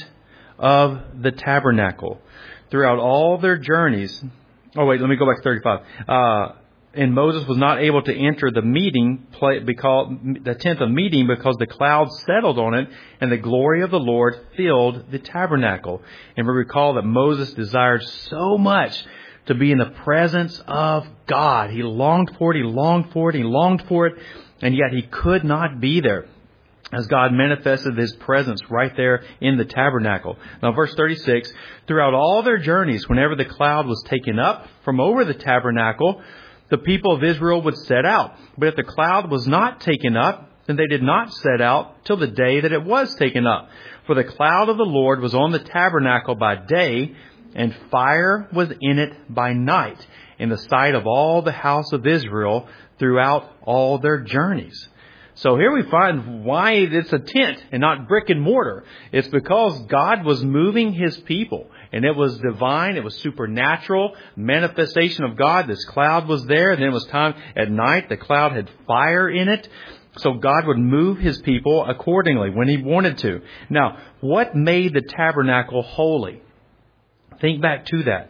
of the tabernacle throughout all their journeys. Oh wait, let me go back to thirty-five. Uh, And Moses was not able to enter the meeting, because the tent of meeting, because the cloud settled on it, and the glory of the Lord filled the tabernacle. And we recall that Moses desired so much to be in the presence of God. He longed for it, he longed for it, he longed for it, and yet he could not be there, as God manifested His presence right there in the tabernacle. Now, verse thirty-six, throughout all their journeys, whenever the cloud was taken up from over the tabernacle, the people of Israel would set out. But if the cloud was not taken up, then they did not set out till the day that it was taken up. For the cloud of the Lord was on the tabernacle by day, and fire was in it by night, in the sight of all the house of Israel throughout all their journeys. So here we find why it's a tent and not brick and mortar. It's because God was moving His people. And it was divine. It was supernatural manifestation of God. This cloud was there. And then it was time at night. The cloud had fire in it. So God would move His people accordingly when He wanted to. Now, what made the tabernacle holy? Think back to that.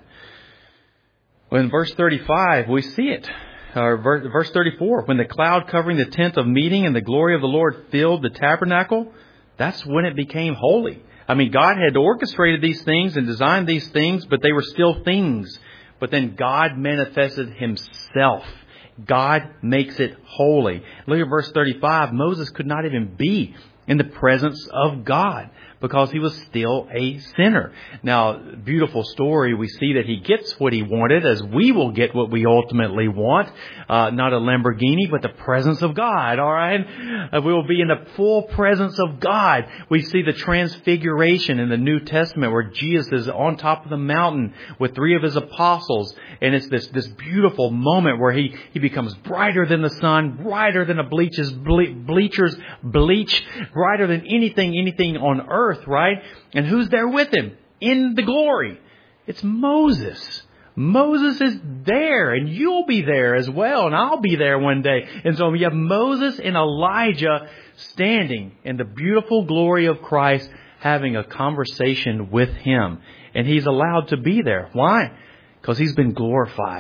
Well, in verse thirty-five, we see it. Or verse thirty-four, when the cloud covering the tent of meeting and the glory of the Lord filled the tabernacle, that's when it became holy. I mean, God had orchestrated these things and designed these things, but they were still things. But then God manifested Himself. God makes it holy. Look at verse thirty-five. Moses could not even be in the presence of God because he was still a sinner. Now, beautiful story. We see that he gets what he wanted, as we will get what we ultimately want. Uh, not a Lamborghini, but the presence of God. All right. Uh, we will be in the full presence of God. We see the transfiguration in the New Testament where Jesus is on top of the mountain with three of His apostles. And it's this, this beautiful moment where he, he becomes brighter than the sun, brighter than a bleaches, ble- bleacher's bleach, brighter than anything, anything on earth, right? And who's there with Him in the glory? It's Moses. Moses is there, and you'll be there as well, and I'll be there one day. And so we have Moses and Elijah standing in the beautiful glory of Christ, having a conversation with Him. And he's allowed to be there. Why? Because he's been glorified.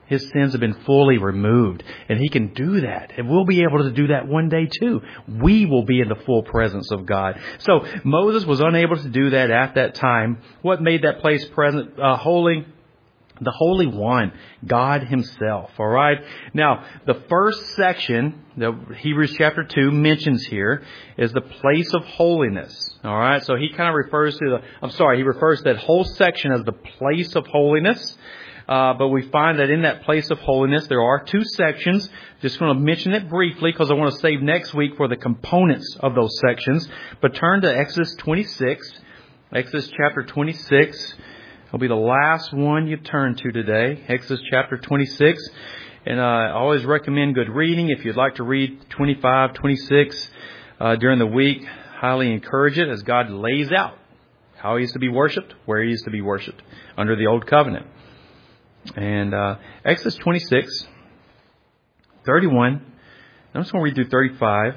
His sins have been fully removed. And He can do that. And we'll be able to do that one day too. We will be in the full presence of God. So Moses was unable to do that at that time. What made that place present, uh, holy? The Holy One, God Himself. All right. Now, the first section that Hebrews chapter two mentions here is the place of holiness. All right. So he kind of refers to the, I'm sorry, he refers to that whole section as the place of holiness. Uh, but we find that in that place of holiness, there are two sections. Just going to mention it briefly because I want to save next week for the components of those sections. But turn to Exodus twenty-six, Exodus chapter twenty-six. It'll be the last one you turn to today, Exodus chapter twenty-six. And uh, I always recommend good reading. If you'd like to read twenty-five, twenty-six uh, during the week, highly encourage it as God lays out how He is to be worshipped, where He is to be worshipped under the Old Covenant. And uh, Exodus twenty-six, thirty-one. I'm just going to read through thirty-five.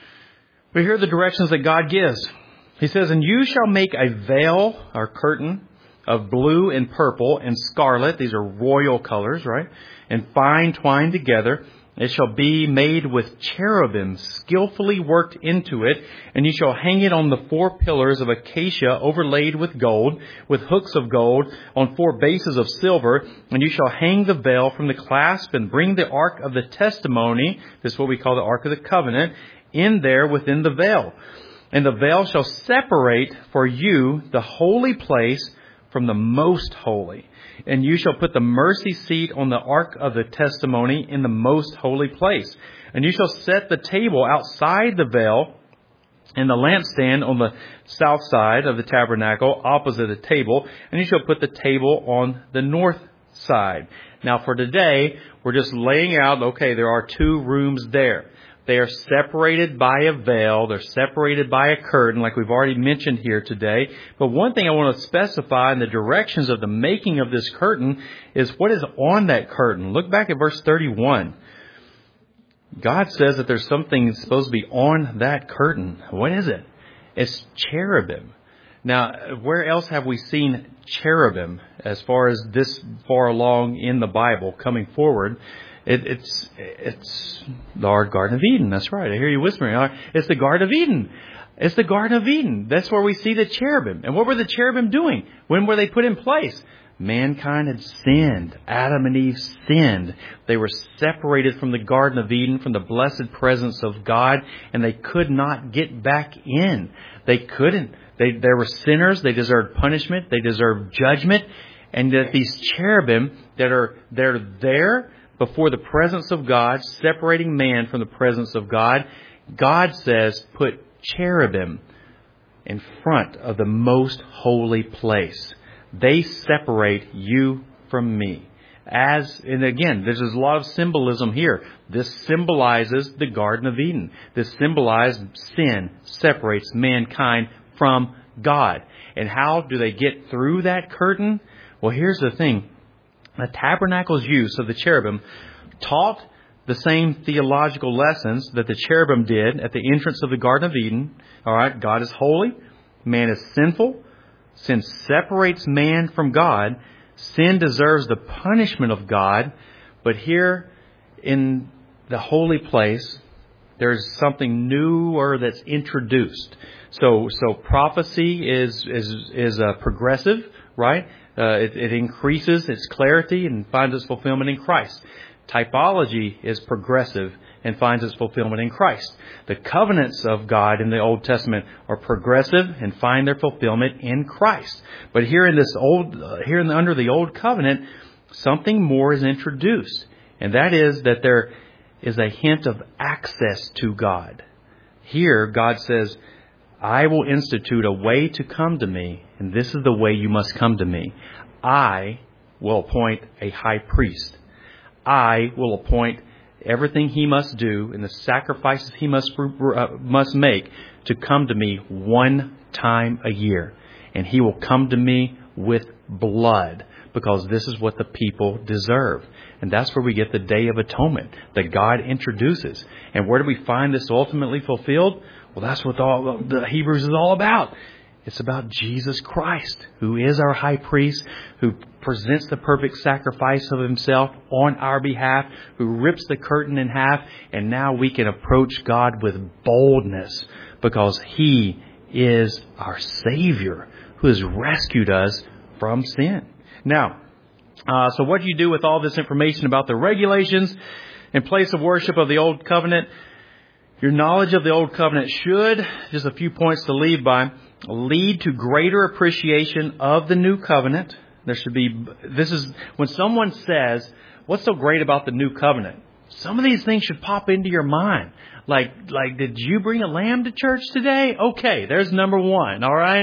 But here are the directions that God gives. He says, "And you shall make a veil or curtain of blue and purple and scarlet." These are royal colors, right? "And fine twined together. It shall be made with cherubim skillfully worked into it. And you shall hang it on the four pillars of acacia overlaid with gold, with hooks of gold on four bases of silver. And you shall hang the veil from the clasp and bring the ark of the testimony," this is what we call the ark of the covenant, "in there within the veil. And the veil shall separate for you the holy place from the most holy. And you shall put the mercy seat on the ark of the testimony in the most holy place. And you shall set the table outside the veil and the lampstand on the south side of the tabernacle opposite the table. And you shall put the table on the north side." Now for today, we're just laying out, okay, there are two rooms there. They are separated by a veil. They're separated by a curtain, like we've already mentioned here today. But one thing I want to specify in the directions of the making of this curtain is what is on that curtain. Look back at verse thirty-one. God says that there's something supposed to be on that curtain. What is it? It's cherubim. Now, where else have we seen cherubim as far as this far along in the Bible coming forward? It, it's it's the Garden of Eden. That's right. I hear you whispering. It's the Garden of Eden. It's the Garden of Eden. That's where we see the cherubim. And what were the cherubim doing? When were they put in place? Mankind had sinned. Adam and Eve sinned. They were separated from the Garden of Eden, from the blessed presence of God, and they could not get back in. They couldn't. They, they were sinners. They deserved punishment. They deserved judgment. And that these cherubim that are they're there before the presence of God, separating man from the presence of God, God says, put cherubim in front of the most holy place. They separate you from me. As, and again, there's a lot of symbolism here. This symbolizes the Garden of Eden. This symbolizes sin separates mankind from God. And how do they get through that curtain? Well, here's the thing. The tabernacle's use of the cherubim taught the same theological lessons that the cherubim did at the entrance of the Garden of Eden. All right, God is holy. Man is sinful. Sin separates man from God. Sin deserves the punishment of God. But here in the holy place, there's something newer that's introduced. So, so prophecy is is is uh, progressive, right? Uh, it, it increases its clarity and finds its fulfillment in Christ. Typology is progressive and finds its fulfillment in Christ. The covenants of God in the Old Testament are progressive and find their fulfillment in Christ. But here in this old, uh, here in the, under the Old Covenant, something more is introduced, and that is that there is a hint of access to God. Here, God says, "I will institute a way to come to me, and this is the way you must come to me. I will appoint a high priest. I will appoint everything he must do and the sacrifices he must uh, must make to come to me one time a year. And he will come to me with blood, because this is what the people deserve." And that's where we get the Day of Atonement that God introduces. And where do we find this ultimately fulfilled? Well, that's what all the Hebrews is all about. It's about Jesus Christ, who is our high priest, who presents the perfect sacrifice of himself on our behalf, who rips the curtain in half, and now we can approach God with boldness because he is our Savior who has rescued us from sin. Now, uh, so what do you do with all this information about the regulations and place of worship of the Old Covenant? Your knowledge of the Old Covenant should, just a few points to leave by, lead to greater appreciation of the New Covenant. There should be, this is, when someone says, what's so great about the New Covenant? Some of these things should pop into your mind. Like, like, did you bring a lamb to church today? Okay, there's number one, all right?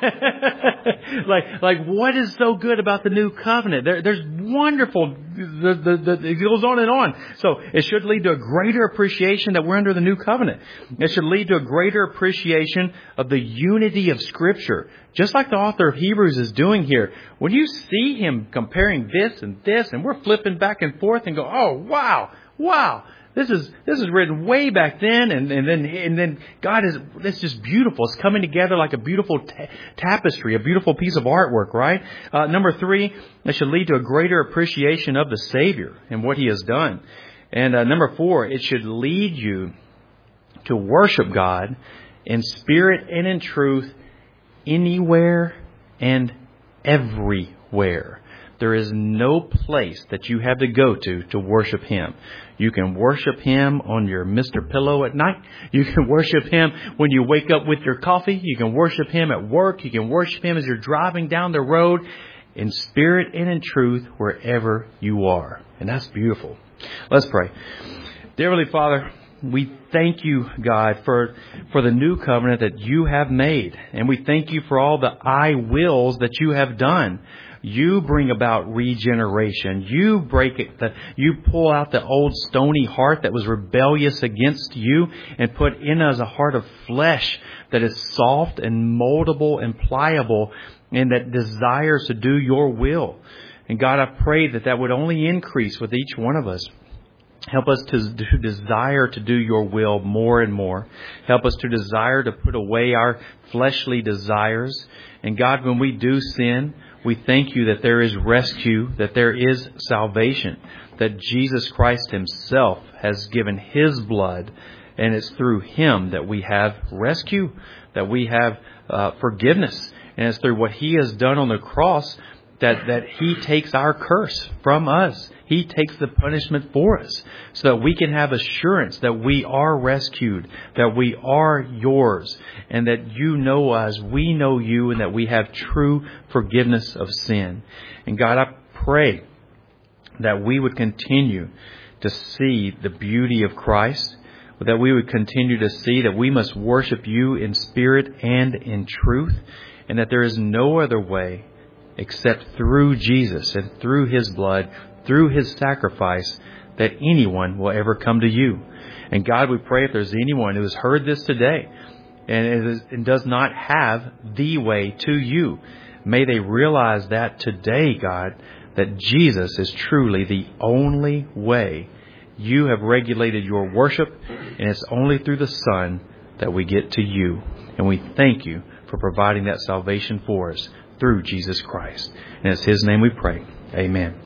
like, like, what is so good about the New Covenant? There, there's wonderful, the, the, the, it goes on and on. So it should lead to a greater appreciation that we're under the New Covenant. It should lead to a greater appreciation of the unity of Scripture. Just like the author of Hebrews is doing here. When you see him comparing this and this, and we're flipping back and forth and go, oh, wow, wow. This is this is written way back then, and, and then and then God is it's just beautiful. It's coming together like a beautiful ta- tapestry, a beautiful piece of artwork, right? Uh, number three, it should lead to a greater appreciation of the Savior and what He has done. And uh, number four, it should lead you to worship God in spirit and in truth, anywhere and everywhere. There is no place that you have to go to to worship Him. You can worship Him on your Mister Pillow at night. You can worship Him when you wake up with your coffee. You can worship Him at work. You can worship Him as you're driving down the road in spirit and in truth wherever you are. And that's beautiful. Let's pray. Dear Heavenly Father, we thank you, God, for, for the new covenant that you have made. And we thank you for all the I wills that you have done. You bring about regeneration. You break it. The, you pull out the old stony heart that was rebellious against you and put in us a heart of flesh that is soft and moldable and pliable and that desires to do your will. And God, I pray that that would only increase with each one of us. Help us to, to desire to do your will more and more. Help us to desire to put away our fleshly desires. And God, when we do sin, we thank you that there is rescue, that there is salvation, that Jesus Christ Himself has given His blood, and it's through Him that we have rescue, that we have uh, forgiveness, and it's through what He has done on the cross that, that He takes our curse from us. He takes the punishment for us so that we can have assurance that we are rescued, that we are yours, and that you know us, we know you, and that we have true forgiveness of sin. And God, I pray that we would continue to see the beauty of Christ, that we would continue to see that we must worship you in spirit and in truth, and that there is no other way except through Jesus and through His blood, through His sacrifice, that anyone will ever come to you. And God, we pray if there's anyone who has heard this today and, is, and does not have the way to you, may they realize that today, God, that Jesus is truly the only way. You have regulated your worship, and it's only through the Son that we get to you. And we thank you for providing that salvation for us through Jesus Christ. And it's His name we pray. Amen.